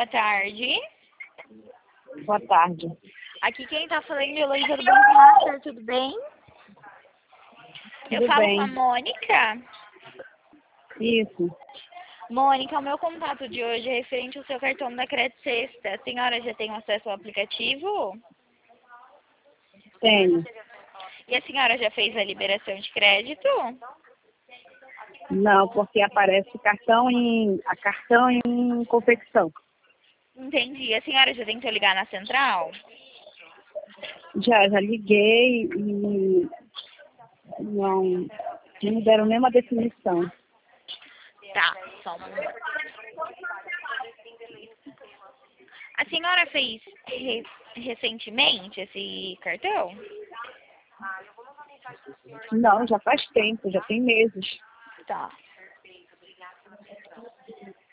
boa tarde. Boa tarde. Aqui quem tá falando é Heloísa do Banco Master, tudo bem? Eu Tudo falo bem. com a Mônica. Isso. Mônica, o meu contato de hoje é referente ao seu cartão da Crédito Sexta. A senhora já tem acesso ao aplicativo? Tenho. E a senhora já fez a liberação de crédito? Não, porque aparece cartão em confecção. Entendi. A senhora já tentou ligar na central? Já liguei e não me deram nenhuma definição. Tá, só um momento. A senhora fez recentemente esse cartão? Não, já faz tempo, já tem meses. Tá.